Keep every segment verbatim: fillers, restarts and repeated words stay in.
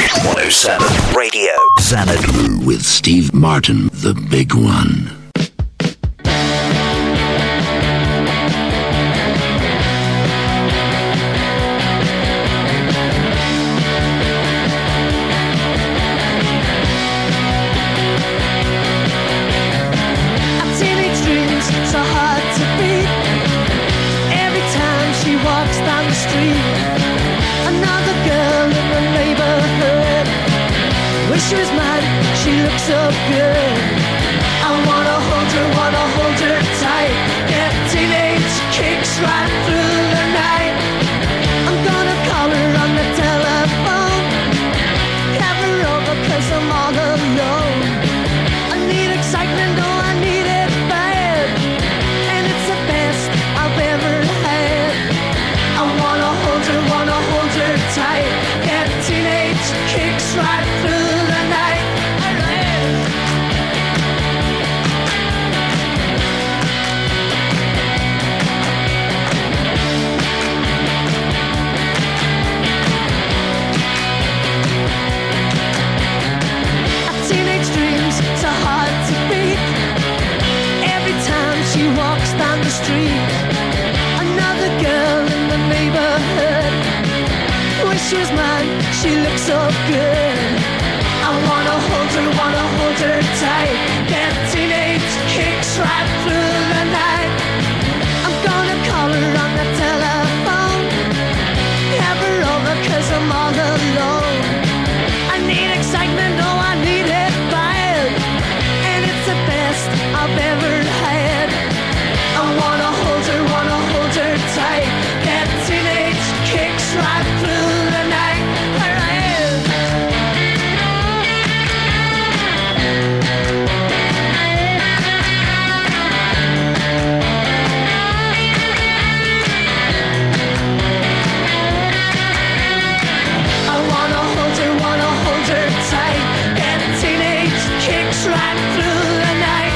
one oh seven Radio. Xanadu with Steve Martin, the big one. She was mad, she looked so good. I wanna hold her, wanna hold her tight. Get teenage kicks right through the night. I'm gonna call her on the telephone. Have her over cause I'm all alone. I need excitement, oh I need it bad. And it's the best I've ever had. I wanna hold her, wanna hold her tight. Get teenage kicks right through. Another girl in the neighborhood. When she was mine, she looked so good. I wanna hold her, wanna hold her tight. Get teenage kicks right through the night. I'm gonna call her on the telephone. Have her over cause I'm all alone. I need excitement, oh I need it bad. And it's the best I've ever had. I wanna hold her, wanna hold her tight. Get teenage kicks right through the night. I wanna hold her, wanna hold her tight. Get teenage kicks right through the night.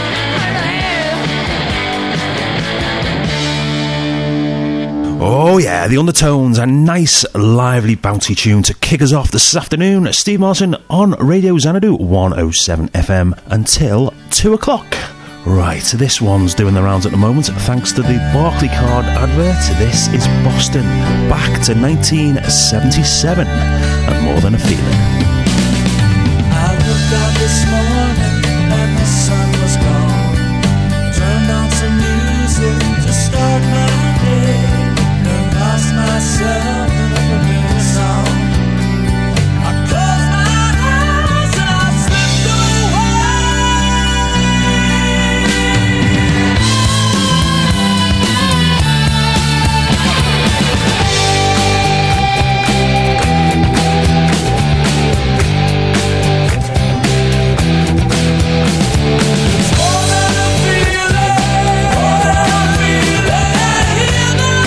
Oh yeah, the Undertones, a nice, lively, bouncy tune to kick us off this afternoon. Steve Martin on Radio Xanadu, one oh seven F M, until two o'clock. Right, this one's doing the rounds at the moment, thanks to the Barclaycard advert. This is Boston, back to nineteen seventy-seven, and More Than a Feeling. I looked out this morning, and the sun was gone. Turned on some music to start my day. Lost myself in a familiar song. I closed my eyes and I slipped It's more than a feeling, more than a feeling. Hear the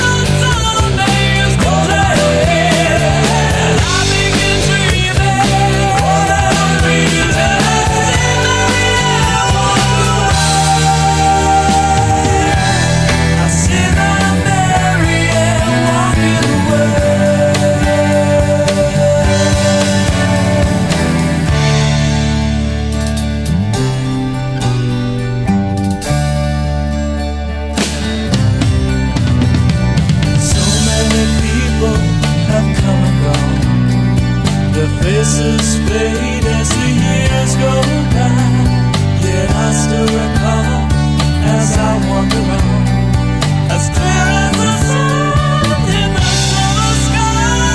faces fade as the years go by. Yet I still recall as I wander on, as clear as the sun in the summer sky.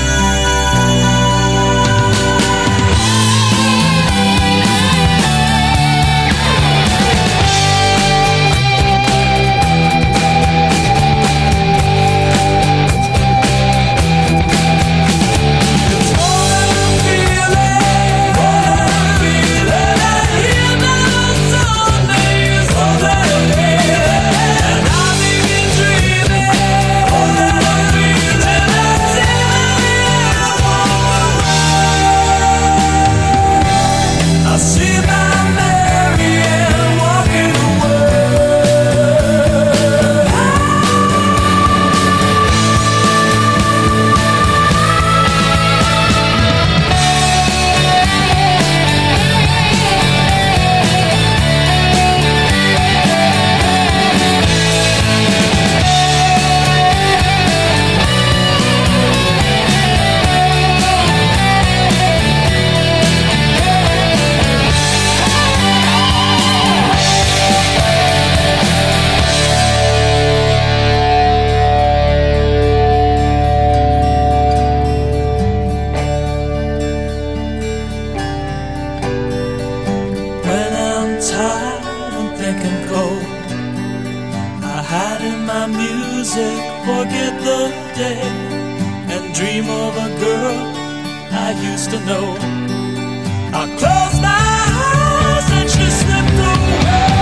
Dreaming ago. I hide in my music, forget the day, and dream of a girl I used to know. I closed my eyes and she slipped away.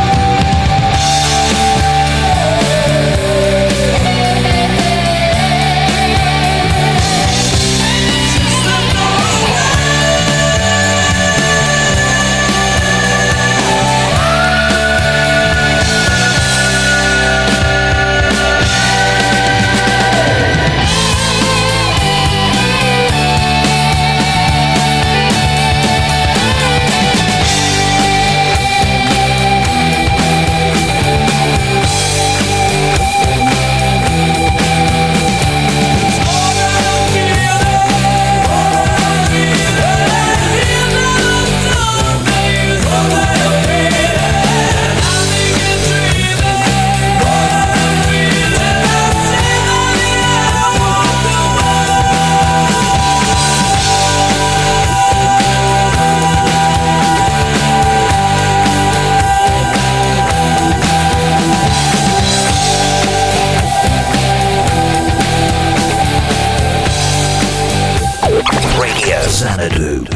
Xanadu.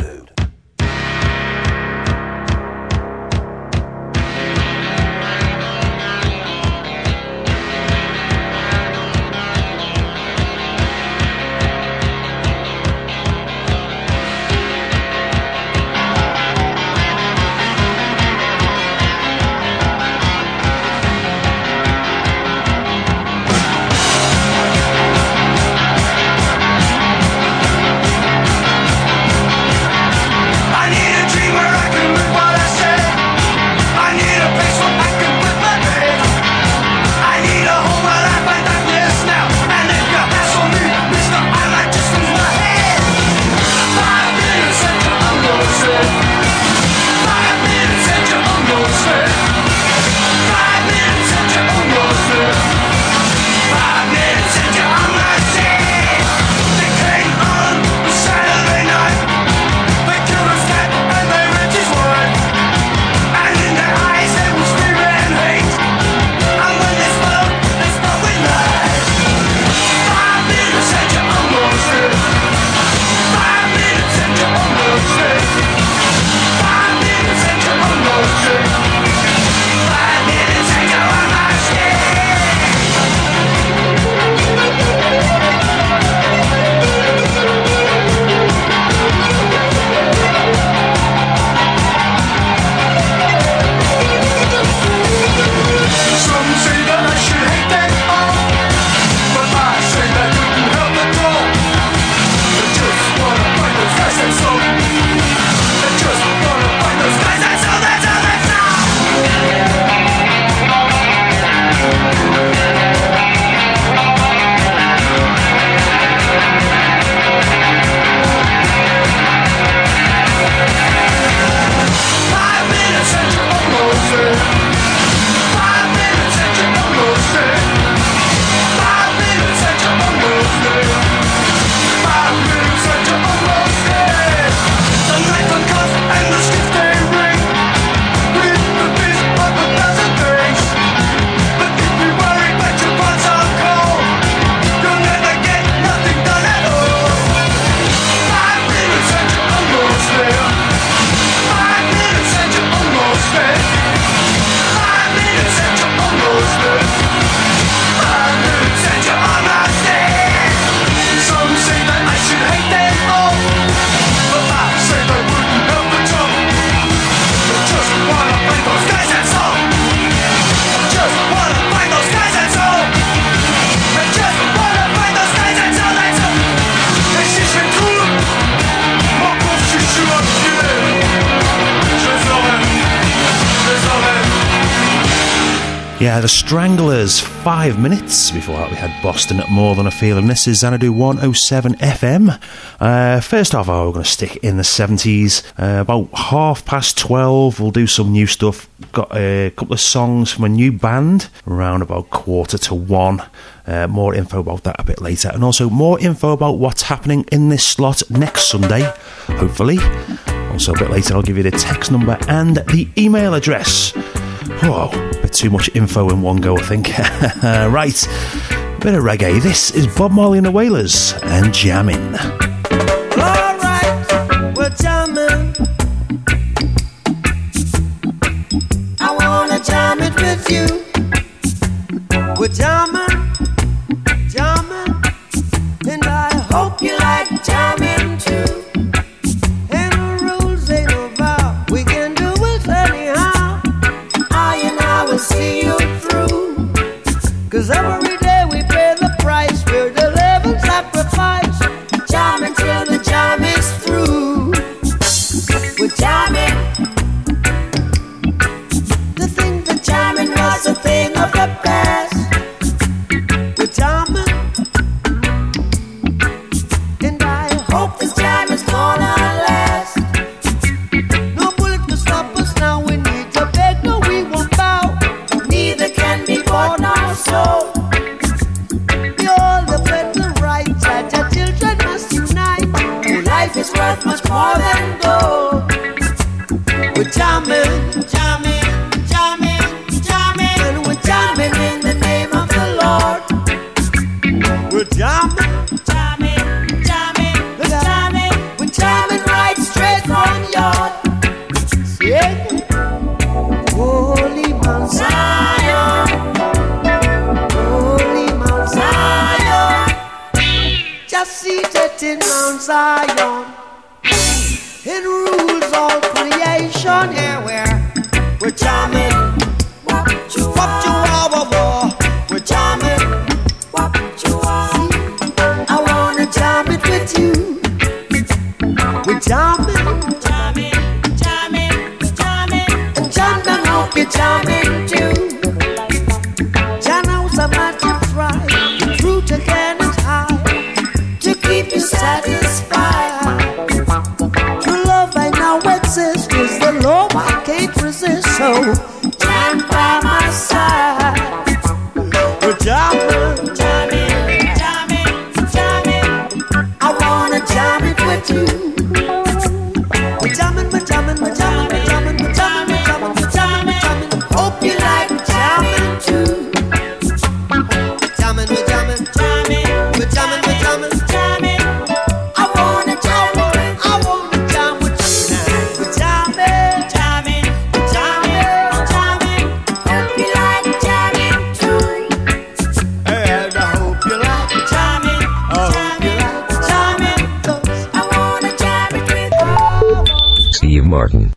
Yeah, the Stranglers, five minutes. Before that we had Boston at More Than a Feeling. This is Xanadu one oh seven F M. Uh, first off, oh, we're going to stick in the seventies. Uh, about half past twelve, we'll do some new stuff. Got a couple of songs from a new band, around about quarter to one. Uh, more info about that a bit later. And also more info about what's happening in this slot next Sunday, hopefully. Also a bit later I'll give you the text number and the email address. Oh, a bit too much info in one go, I think. Right, bit of reggae. This is Bob Marley and the Wailers and Jammin'. Alright, we're jamming. I wanna jam it with you. We're jamming, jamming, and I hope you like jamming too. And the rules ain't about, we can do it anyhow. I and I will see you through. Cause every day we pay the price, we're the living sacrifice. Jamming till the jam is through. We're jamming. To think that jamming was a thing of the past. We're jamming. And I hope this jam is gonna last. No bullet to stop us now. We need to beg, no we won't bow. Neither can be bought nor sold. We all defend the right. That our children must unite. Oh, life is worth much more than gold. We're jamming, jamming, jamming, jamming, and we're jamming in the name of the Lord. We're jamming, jamming, jamming, we're jamming, we're jamming right straight from yard. Yeah. Holy Mount Zion, Holy Mount Zion, just seated in Mount Zion. It rules all creation. Yeah, we're we're jamming. What you are, war, war. We're jamming. What you are. I wanna jam it with you. We're jamming, jamming, jamming, jamming. And John, I hope you're jamming too. John knows how much you try. The truth again is high to keep you satisfied. True love I now exist is the love I can't resist. So stand by my side. We're jamming, jamming, jamming, jamming. I wanna jam it with you. We're jamming, we're jamming, we're jamming, we're jamming, we're jamming, we're jamming, we're jamming, we're jamming. Hope you like jamming too. Jamming, we're jamming, jamming, we're jamming, we're jamming, jamming. I wanna jam with you. I wanna jam with you now. We're jamming, jamming, we're jamming, jamming. Hope you like jamming too. And I hope you like jamming. I hope you like jamming. 'Cause I wanna jam it with you. Steve Martin.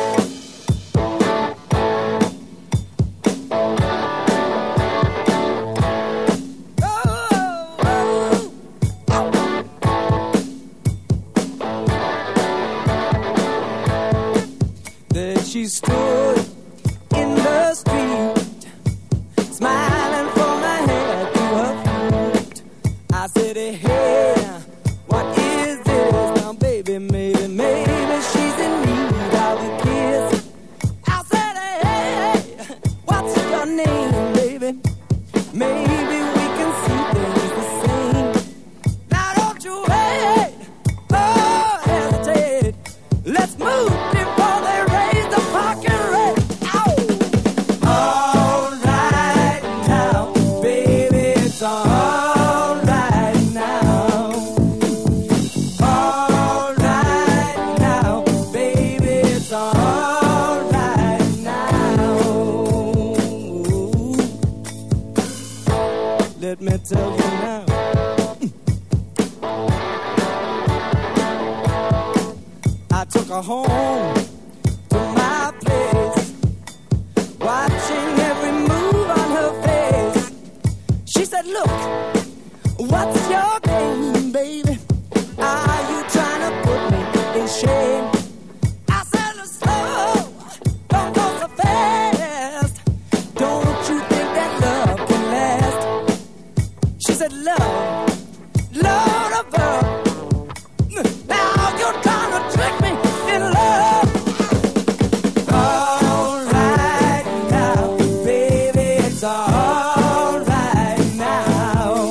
There she stood in the street, smiling from her head to her feet. I said, hey, what is this? Now, baby, maybe, maybe she's in need of a kiss. I said, hey, what's your name, baby? Maybe we can see things the same. Now, don't you wait, oh, hesitate. Let's move before they raise the parking rate. Ow! All right now, baby, it's all right now. All right now, baby, it's all right now. Let me tell you now. I took her home to my place, watching every move on her face. She said, look, what's your game, baby? Are you trying to put me in shame? I said, look slow, don't go so fast. Don't you think that love can last? She said, love, Lord above. Now you're trying to trick me in love. All right now, baby, it's all right now.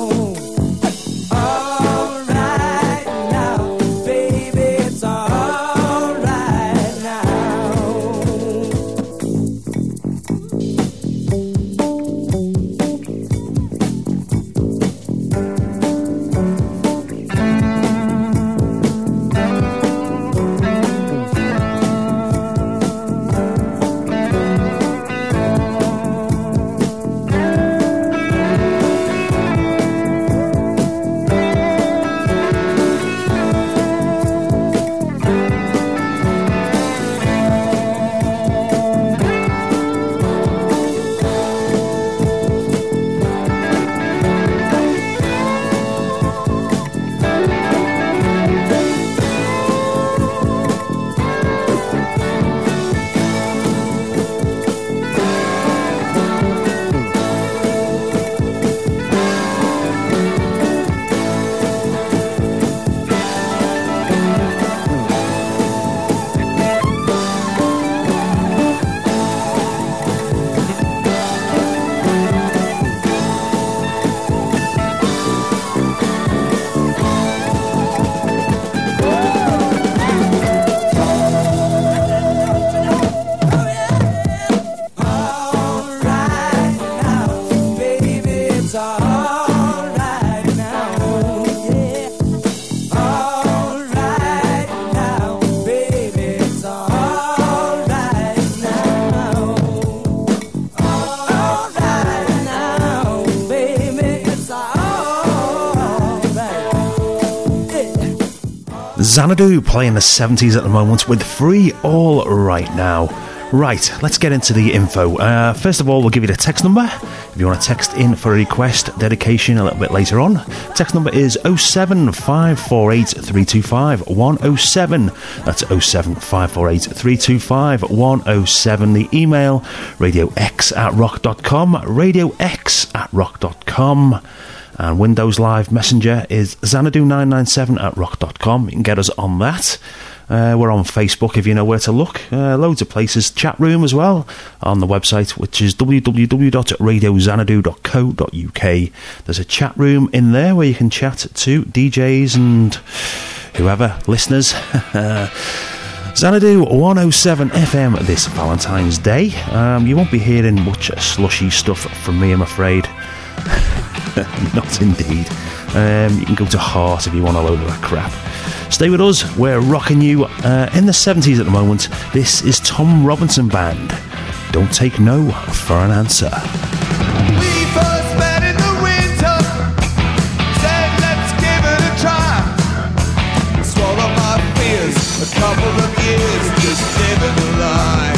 Xanadu playing the seventies at the moment with Free All Right Now. Right, let's get into the info. Uh, first of all, we'll give you the text number. If you want to text in for a request, dedication a little bit later on, text number is oh seven five four eight three two five one oh seven. That's oh seven five four eight three two five one oh seven. The email, radiox at rock dot com, radiox at rock dot com. And Windows Live Messenger is xanadu nine nine seven at rock dot com. You can get us on that. Uh, we're on Facebook if you know where to look. Uh, loads of places. Chat room as well on the website, which is w w w dot radio xanadu dot co dot u k. There's a chat room in there where you can chat to D Js and whoever, listeners. Xanadu one oh seven F M this Valentine's Day. Um, you won't be hearing much slushy stuff from me, I'm afraid. Not indeed. Um, you can go to Heart if you want a load of that crap. Stay with us, we're rocking you uh, in the seventies at the moment. This is Tom Robinson Band. Don't take no for an answer. We first met in the winter, said let's give it a try. Swallow my fears, a couple of years, just living a lie.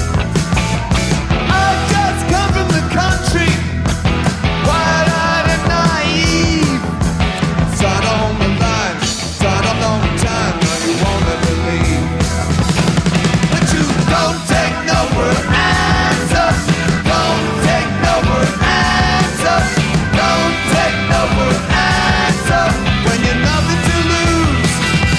I've just come from the country, wide-eyed and naive. Sign on the line, sign a long time, now you won't let me leave. But you don't take no for an answer. Don't take no for an answer. Don't take no for an answer. When you're nothing to lose.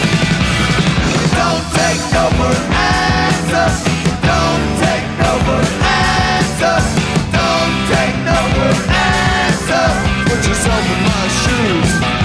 Don't take no for an answer. Don't take no for an answer. Don't take no for an answer. Put yourself in my shoes.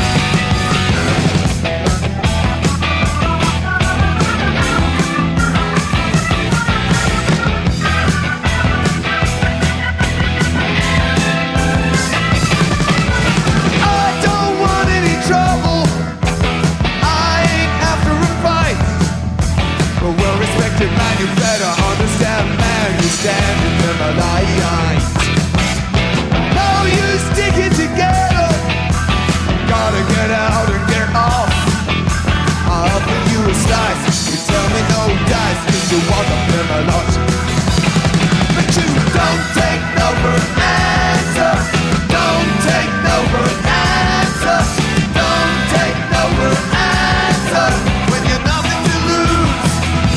I don't want any trouble. I ain't after a fight. But well-respected man, you better understand, man, you're standing in the light. No use sticking together. Gotta get out and get off. I offer you a slice. You tell me no dice, cause you want a a lot. But you don't take no for an answer. Don't take no for an answer. Don't take no for an answer. When you're nothing to lose.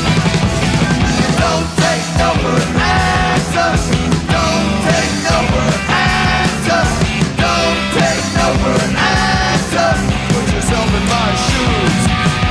Don't take no for an answer. Don't take no for an answer. Don't take no for an answer. Put yourself in my shoes.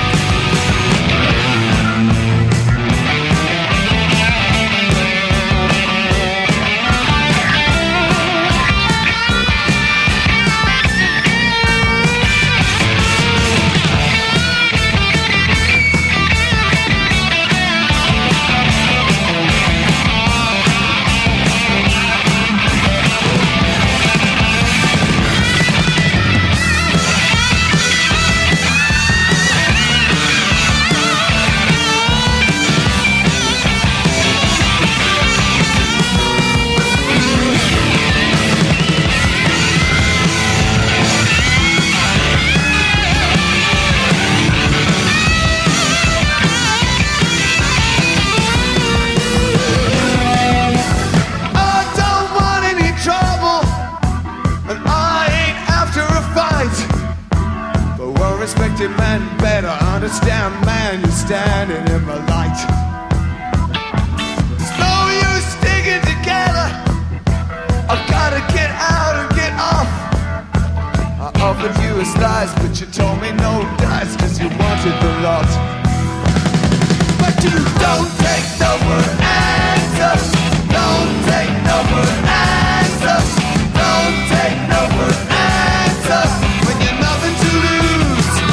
Respected man, better understand, man, you're standing in the light. There's no use sticking together. I've gotta get out and get off. I offered you a slice, but you told me no dice, cause you wanted the lot. But you don't take no for an answer. Don't take no for an answer. Don't take no for an answer. When you're nothing to lose.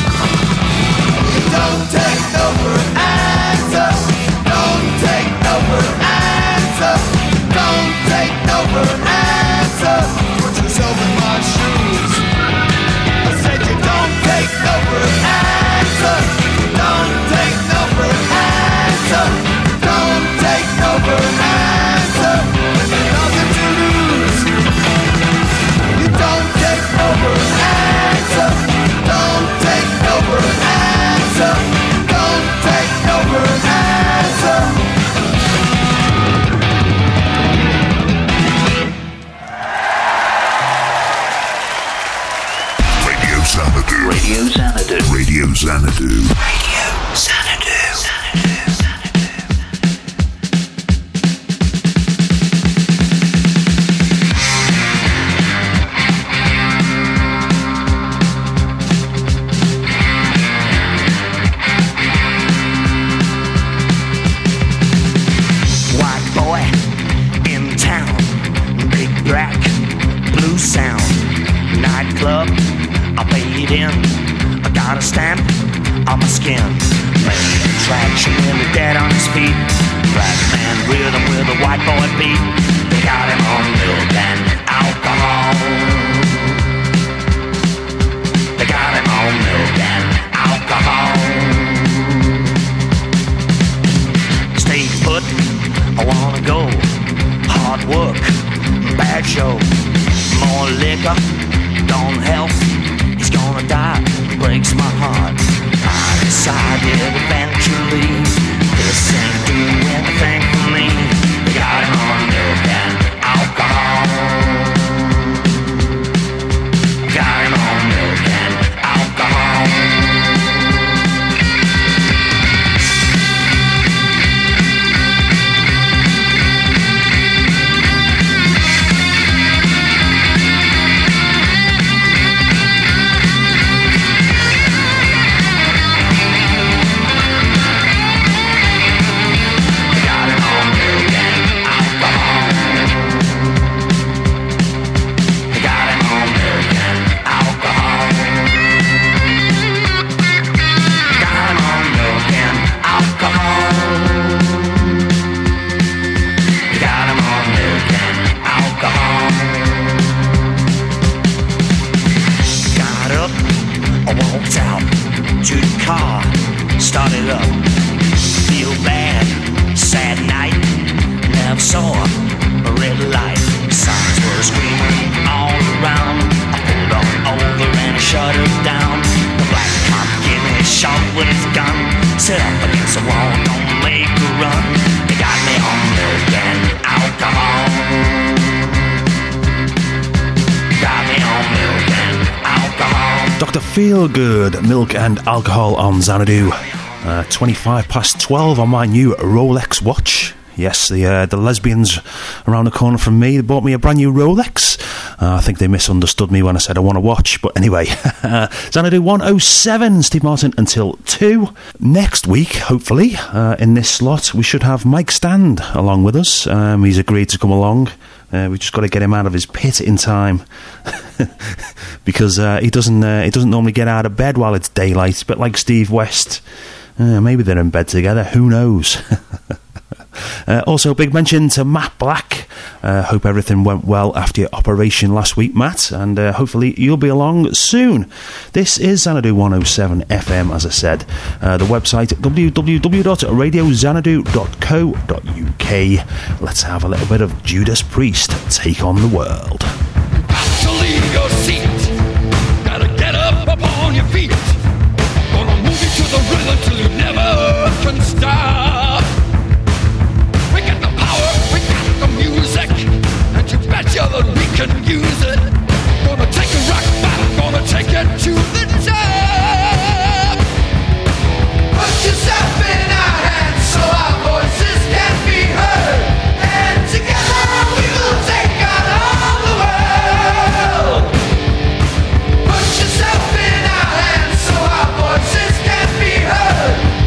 Don't take no for an answer. Don't take no for an answer. Don't take no for an answer. Put yourself in my shoes. I said you don't take no for an answer. Don't Xanadu. Radio Xanadu. Xanadu. White boy in town, big black, blue sound, nightclub, I paid in, I got a stamp on my skin, main attraction, nearly dead on his feet, black man rhythm with a white boy beat, they got him on milk and alcohol, they got him on milk and alcohol, stay put, I wanna go, hard work, bad show, more liquor, don't help, he's gonna die, breaks my heart, I decided eventually, this ain't doing anything for me, they got him on milk and alcohol, got him on milk and alcohol. Started up, feel bad, sad night, never saw a red light, signs were screaming all around, I pulled on over and I shut her down, the black cop gave me a shot with his gun, set up against the wall, don't make a run, they got me on milk and alcohol, got me on milk and alcohol. Doctor Feelgood, Milk and Alcohol on Xanadu. Uh, twenty-five past twelve on my new Rolex watch. Yes, the uh, the lesbians around the corner from me bought me a brand new Rolex. Uh, I think they misunderstood me when I said I want to watch. But anyway, Xanadu one oh seven, Steve Martin until two. Next week, hopefully, uh, in this slot, we should have Mike Stand along with us. Um, he's agreed to come along. Uh, we've just got to get him out of his pit in time because uh, he doesn't uh, he doesn't normally get out of bed while it's daylight. But like Steve West, uh, maybe they're in bed together. Who knows? Uh, also, big mention to Matt Black. Uh, hope everything went well after your operation last week, Matt, and uh, hopefully you'll be along soon. This is Xanadu one oh seven F M, as I said. Uh, the website, w w w dot radio xanadu dot co dot u k. Let's have a little bit of Judas Priest, Take on the World. Got to leave your seat. Gotta get up, up on your feet. Gonna move you to the rhythm till you never can stop. We got the power, we got the music, and you betcha that we can use it. Gonna take a rock battle, gonna take it to the top. Put yourself in our hands so our voices can be heard, and together we will take on all the world. Put yourself in our hands so our voices can be heard,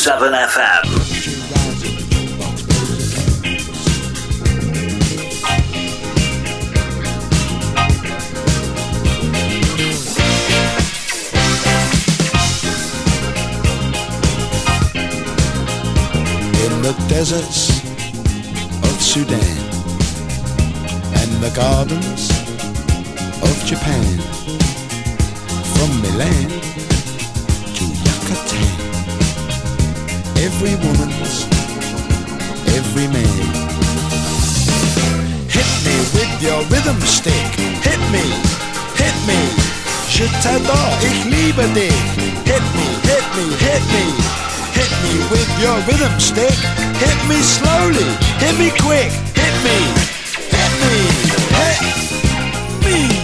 seven F M. In the deserts of Sudan and the gardens of Japan, from Milan to Yucatan, every woman's, every man. Hit me with your rhythm stick, hit me, hit me, je t'adore, ich liebe dich. Hit me, hit me, hit me, hit me with your rhythm stick, hit me slowly, hit me quick, hit me, hit me, hit me.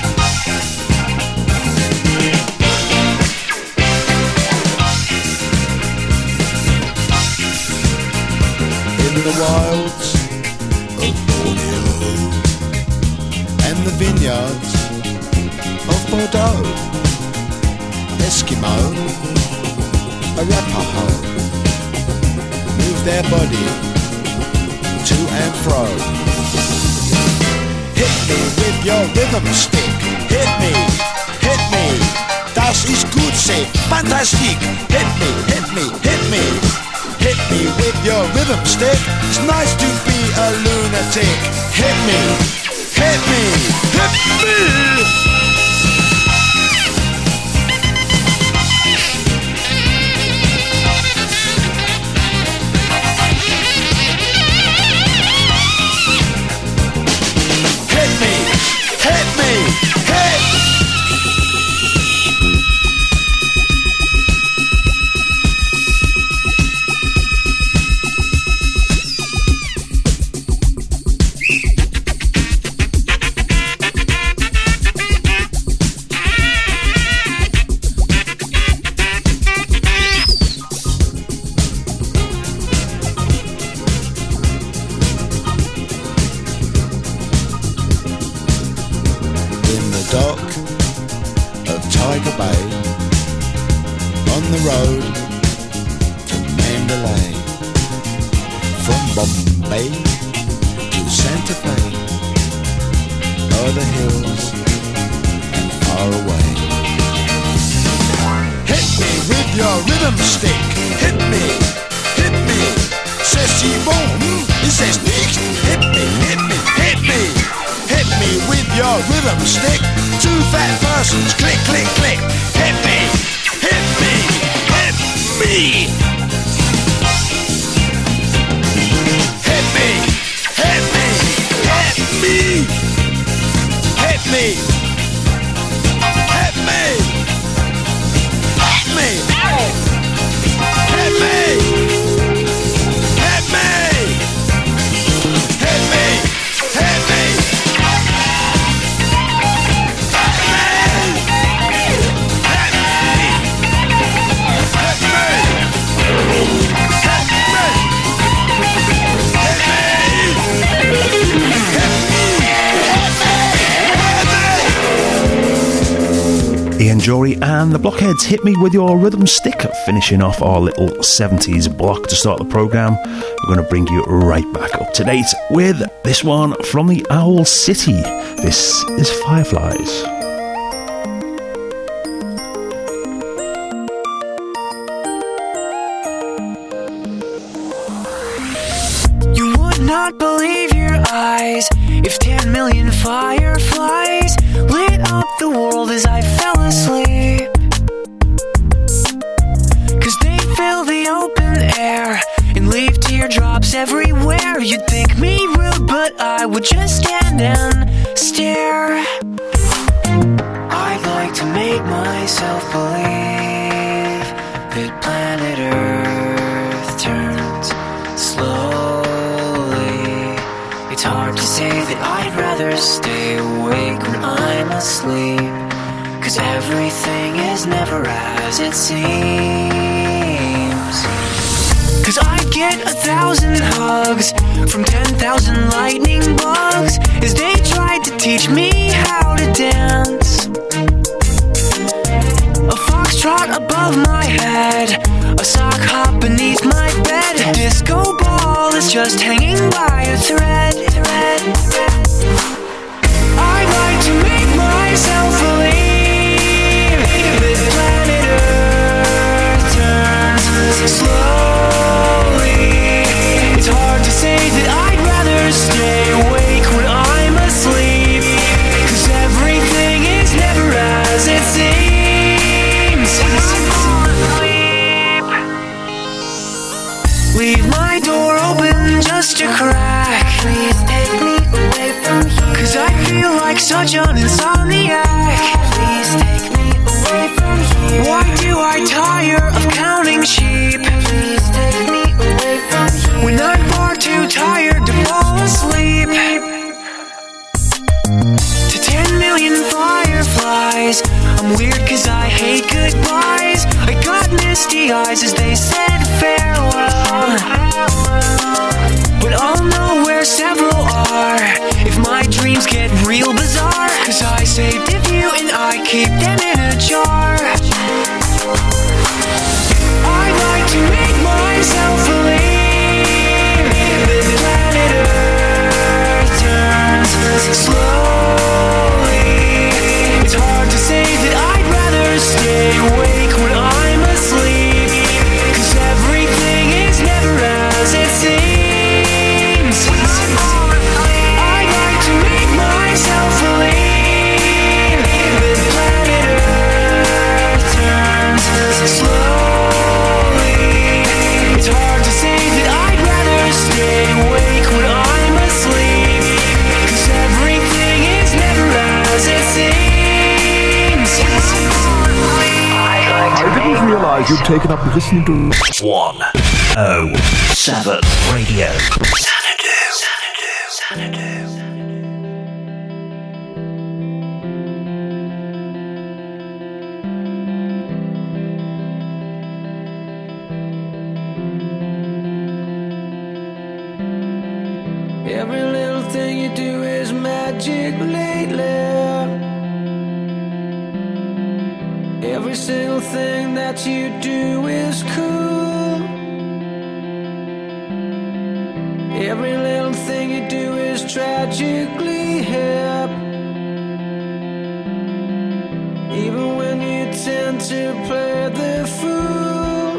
In the wilds of Borneo and the vineyards of Bordeaux, Eskimo, Arapaho move their body to and fro. Hit me with your rhythm stick, hit me, hit me, das ist gut, say, fantastic. Hit me, hit me, hit me, hit me with your rhythm stick. It's nice to be a lunatic. Hit me, hit me, hit me. Jory and the Blockheads, Hit Me With Your Rhythm Stick, finishing off our little seventies block to start the programme. We're going to bring you right back up to date with this one from the Owl City. This is Fireflies. You would not believe your eyes if ten million fireflies lit up the world as I fell asleep. Cause they fill the open air and leave teardrops everywhere. You'd think me rude, but I would just stand and stare. I'd like to make myself believe that planet Earth turns slowly. It's hard to say that I'd rather stay awake when I'm asleep, cause everything is never as it seems. Cause I'd get a thousand hugs from ten thousand lightning bugs as they tried to teach me how to dance. A fox foxtrot above my head, a sock hop beneath my bed. A disco ball is just hanging by a thread. thread. I like to make myself believe that planet Earth turns slowly. It's hard to say that I'd rather stay awake when I'm asleep, 'cause everything is never as it seems. Leave my door open just a crack. Please take me away from here, 'cause I feel like such an insomniac. Please take me away from here. Why do I tire of counting sheep? Please take me away from here, when I'm far too tired to fall asleep. To ten million fireflies, I'm weird 'cause I hate goodbyes. I got misty eyes as they said farewell, but I'll know where several are if my dreams get real bizarre, 'cause I saved a few and I keep them in a jar. I like to make myself believe that planet Earth turns slowly. It's hard to say that I'd rather stay awake when I'm asleep, 'cause everything is never as it seems. I like to make myself believe that planet Earth turns slowly. It's hard to say that I'd rather stay awake when I'm asleep, 'cause everything is never as it seems. I didn't realize you'd taken up listening to one oh seven Radio. Xanadu. Xanadu. Xanadu. Every little thing you do is magic lately. Every single thing that you do is cool. Every little thing you do is tragically hip. Even when you tend to play the fool.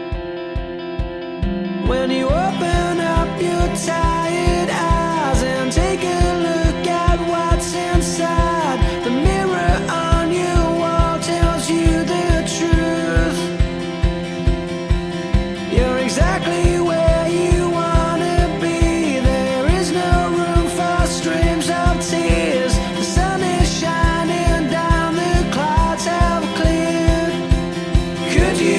When you open up your tired eyes and take a look at what's inside, the mirror on your wall tells you the truth. You're exactly where you wanna be. There is no room for streams of tears. The sun is shining down, the clouds have cleared. Could you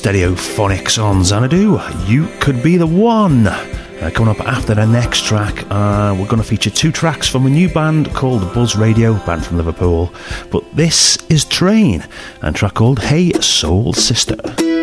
Stereophonics on Xanadu. You Could Be the One. Uh, coming up after the next track, uh, we're going to feature two tracks from a new band called Buzz Radio, band from Liverpool. But this is Train, and a track called Hey Soul Sister.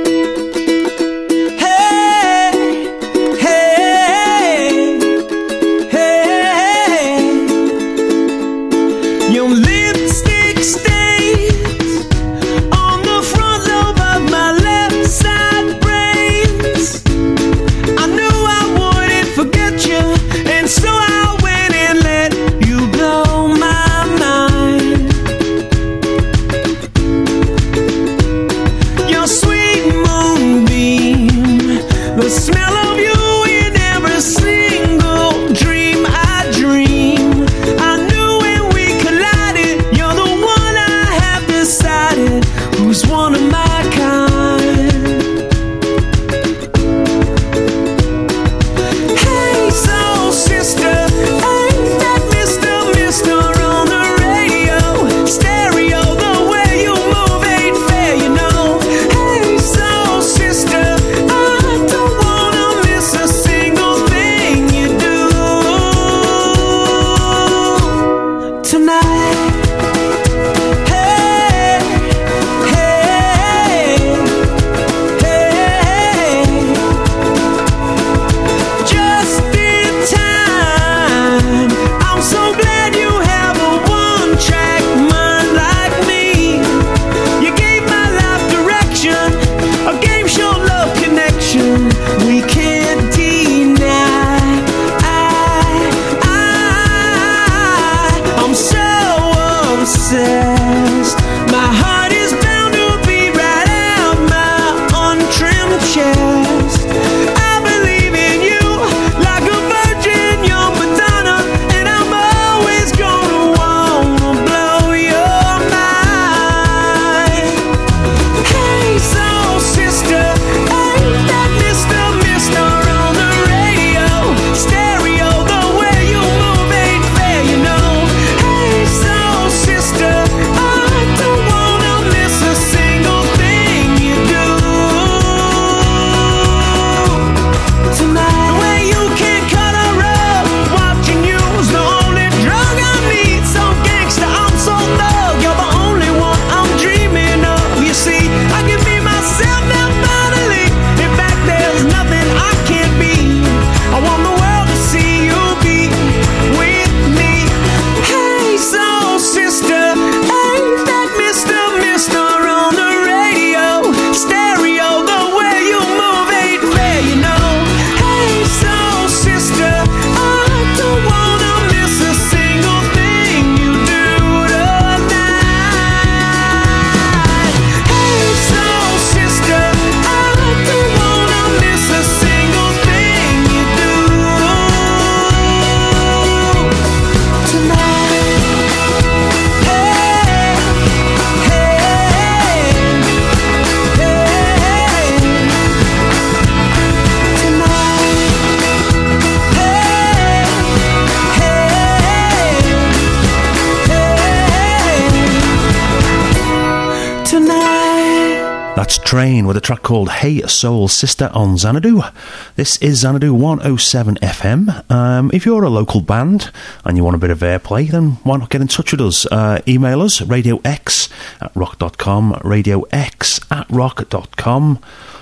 Train with a track called Hey Soul Sister on Xanadu. This is Xanadu one oh seven F M. Um, if you're a local band and you want a bit of airplay, then why not get in touch with us? Uh, email us, radio x at rock dot com, radio x at rock dot com.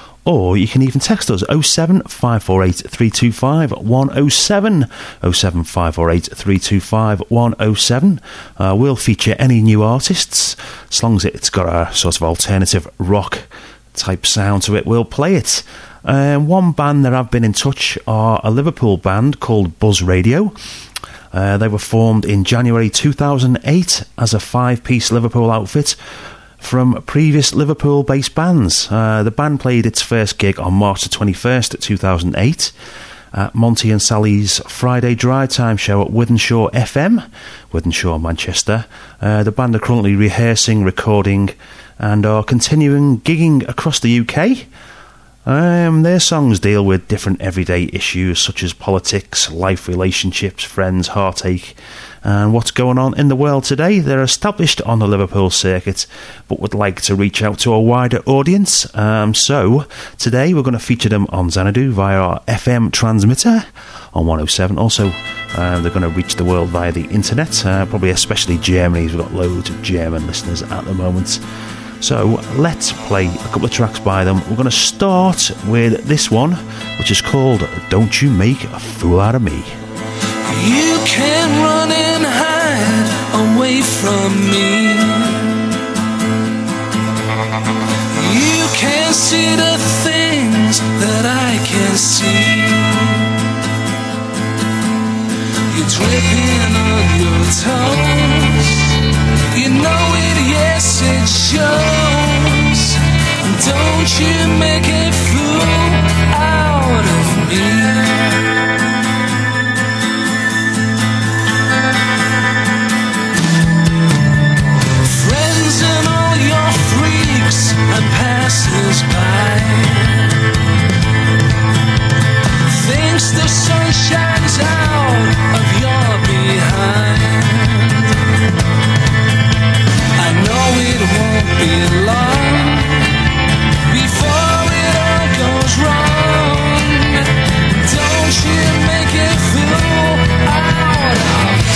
Or you can even text us oh seven five four eight three two five one oh seven, oh seven five four eight three two five one oh seven. Uh, we'll feature any new artists, as long as it's got a sort of alternative rock type sound to it, we'll play it. Um, one band that I've been in touch are a Liverpool band called Buzz Radio. Uh, they were formed in January two thousand eight as a five-piece Liverpool outfit from previous Liverpool-based bands. Uh, the band played its first gig on March the twenty-first, two thousand eight at Monty and Sally's Friday Drive Time show at Wythenshawe F M, Wythenshawe, Manchester. Uh, the band are currently rehearsing, recording and are continuing gigging across the U K. Um, their songs deal with different everyday issues such as politics, life, relationships, friends, heartache, and what's going on in the world today. They're established on the Liverpool circuit, but would like to reach out to a wider audience. Um, so, today we're going to feature them on Xanadu via our F M transmitter on one oh seven. Also, uh, they're going to reach the world via the internet, uh, probably especially Germany, as we've got loads of German listeners at the moment. So, let's play a couple of tracks by them. We're going to start with this one, which is called Don't You Make a Fool Out of Me. You can run and hide away from me. You can see the things that I can see. You're dripping on your toes. You know it, yes it shows. Don't you make a fool out of me. And passes by, thinks the sun shines out of your behind. I know it won't be long before it all goes wrong. Don't you make a fool out of me.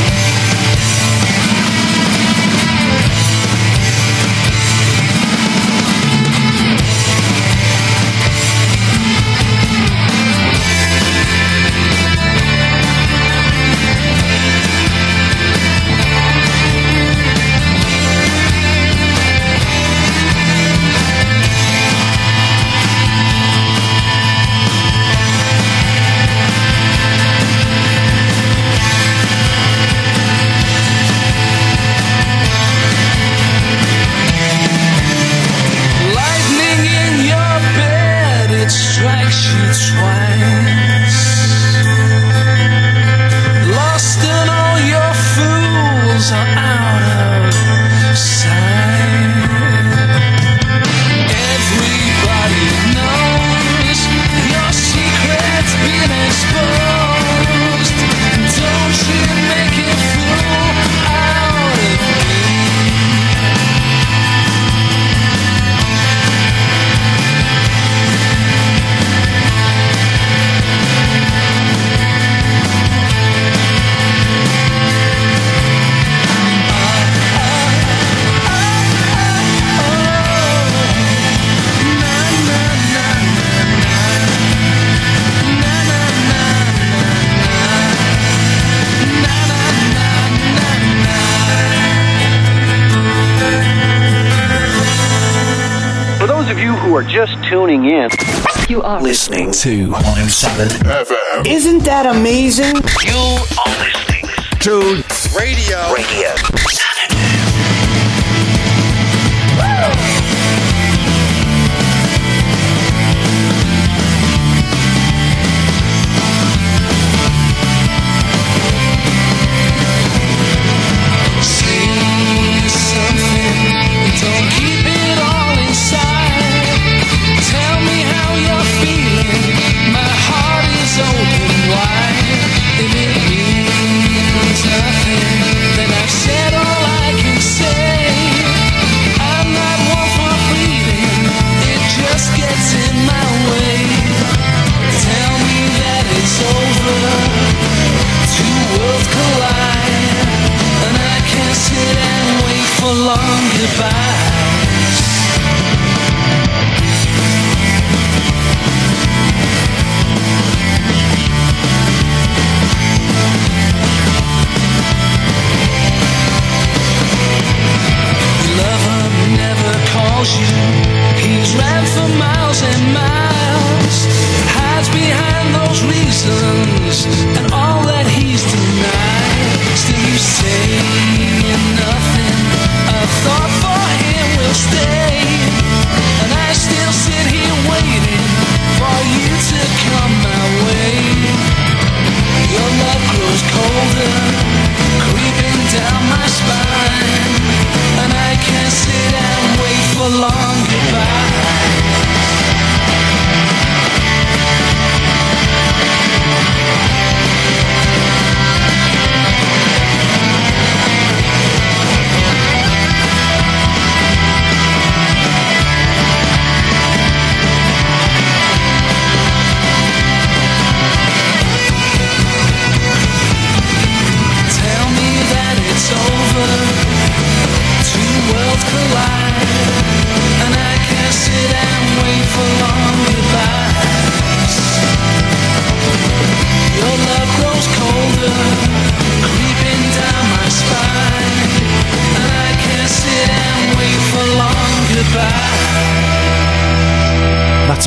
Just tuning in. You are listening to one oh seven F M. Isn't that amazing? You are listening to Radio. Radio. Say something, don't keep it all inside. Tell me how you're feeling. My heart is open wide. If it means nothing, then I've said all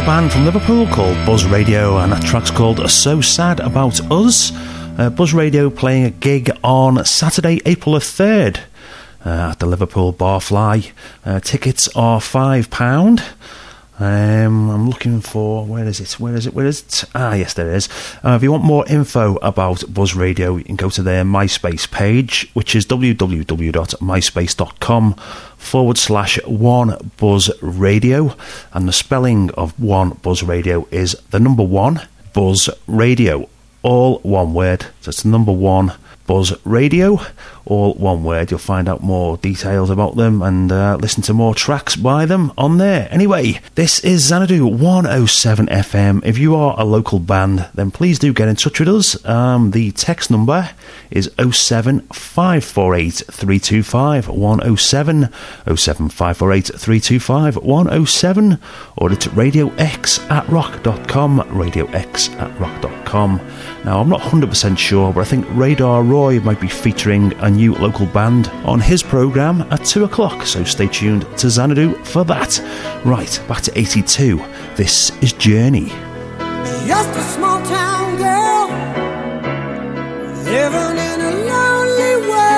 a band from Liverpool called Buzz Radio, and that track's called So Sad About Us. Uh, Buzz Radio playing a gig on Saturday, April the third uh, at the Liverpool Barfly. Uh, tickets are five pounds. Um, I'm looking for, where is it, where is it, where is it? Ah, yes, there it is. Uh, if you want more info about Buzz Radio, you can go to their MySpace page, which is www.myspace.com forward slash one Buzz Radio. And the spelling of one Buzz Radio is the number one Buzz Radio. All one word. So it's the number one Buzz Radio, all one word. You'll find out more details about them and uh, listen to more tracks by them on there. Anyway, this is Xanadu one oh seven F M. If you are a local band, then please do get in touch with us. Um, the text number is oh seven five four eight three two five one oh seven, oh seven five four eight three two five one oh seven, or it's radiox at rock dot com, radiox at rock dot com. Now, I'm not one hundred percent sure, but I think Radar Roy might be featuring a new local band on his programme at two o'clock, so stay tuned to Xanadu for that. Right, back to eighty-two. This is Journey. Just a small town girl living in a lonely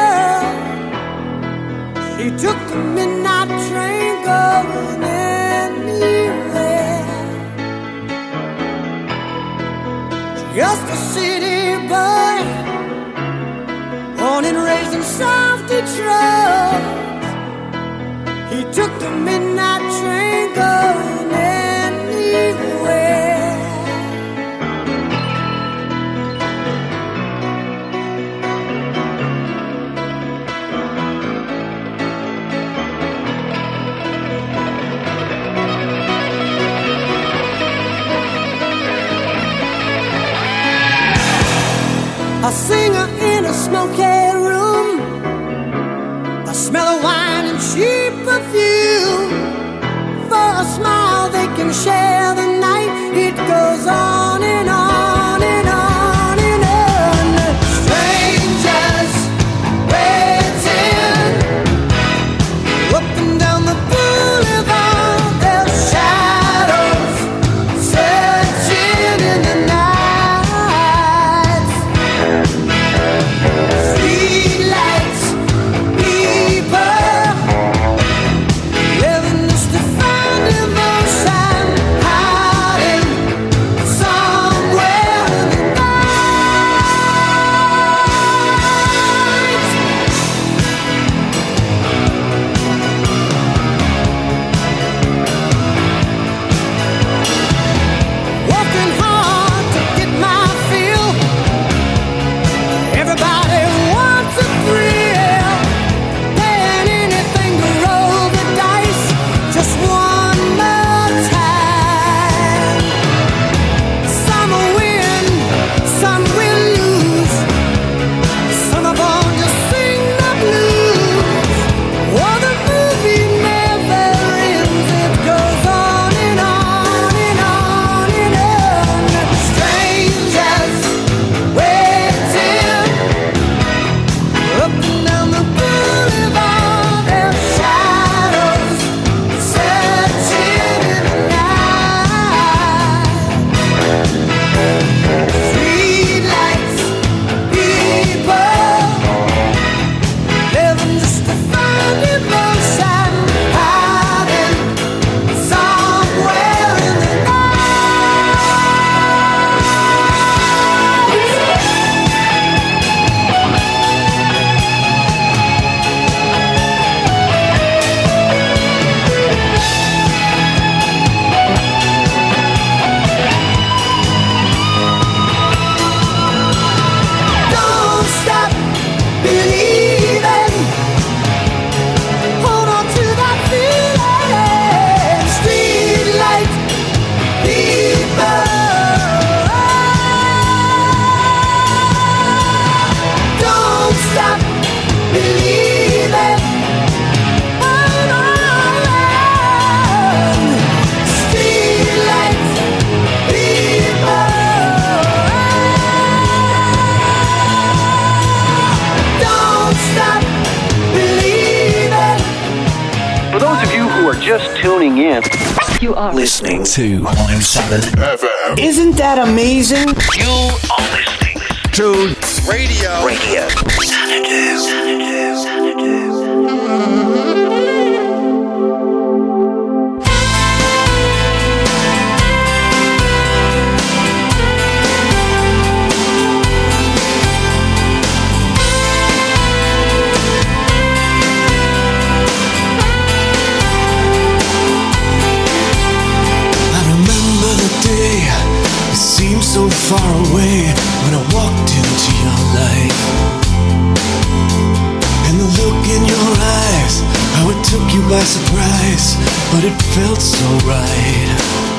world. She took the midnight train going anywhere. Just a city boy, born and raised in South Detroit. He took the midnight train going anywhere. A singer in a smoky room, a smell of wine and cheap perfume. For a smile they can share the night. It goes on and on and on and on. Strangers waiting up and down the boulevard. Their shadows searching in the night. Just tuning in. You are listening to one oh seven F M. Isn't that amazing? You are listening to Radio. Radio. Xanadu. Xanadu. Xanadu. So far away when I walked into your life, and the look in your eyes, how it took you by surprise, but it felt so right.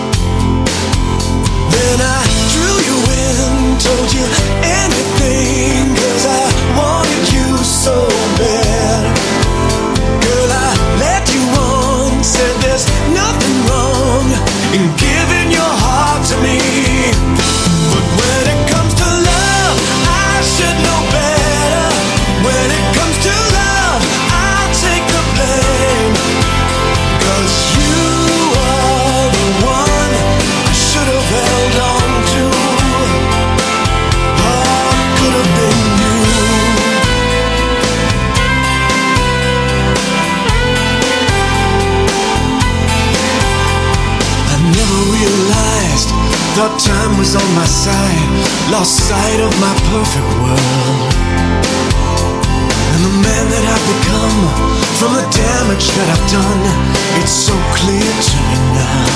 Then I drew you in, told you anything, 'cause I wanted you so bad. Girl, I led you on, said there's nothing wrong in giving your heart to me. When it comes to love, I should know better. When it comes to love, I'll take the blame. 'Cause you are the one I should have held on to. Oh, it could have been you. I never realized, thought time was on my side, lost sight of my perfect world, and the man that I've become, from the damage that I've done, it's so clear to me now.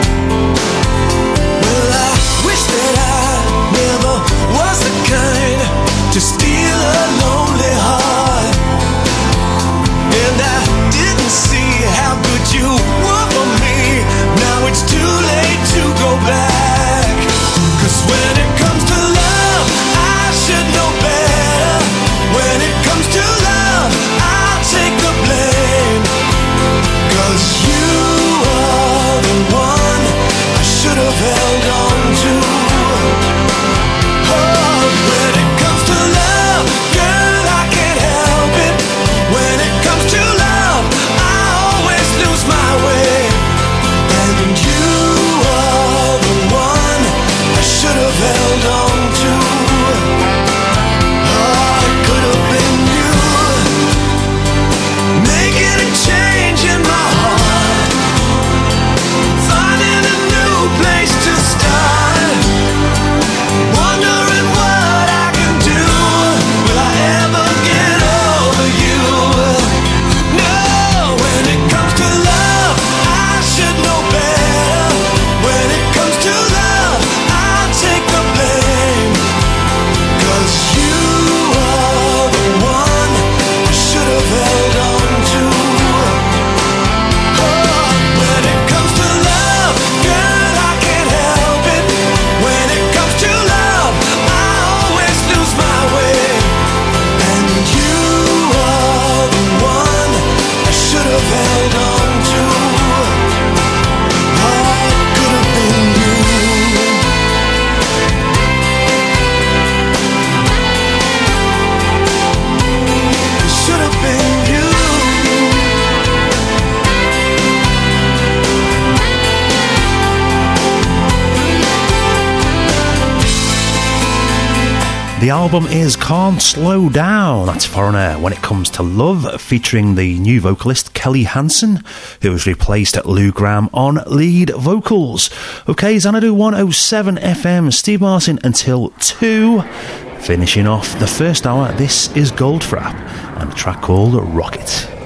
Well, I wish that I never was the kind to steal a lonely heart, and I didn't see how good you were for me. Now it's too late to go back. 'Cause when it comes to love, I should know better. When it comes to love, I'll take the blame. 'Cause you are the one I should have held on to. Oh, when it comes to love, girl, I can't help it. When it comes to love, I always lose my way. And you are the one I should have held on to. Oh, it could have been you. Making a change in my heart, finding a new place to start, wondering what I can do. Will I ever get over you? No, when it comes to love, I should know better. When it comes to love, I'll take the blame. 'Cause you are the one I should have held on to. Oh, when it comes to love, girl, I can't help it. When it comes to love, I always lose my way. And you are the one I should have held on to. Oh, it could have been you. It should have been you. The album is Can't Slow Down. That's Foreigner When It Comes to Love, featuring the new vocalist Kelly Hansen, who has replaced Lou Graham on lead vocals. Okay, Xanadu one oh seven F M, Steve Martin until two. Finishing off the first hour, this is Goldfrapp and a track called Rocket.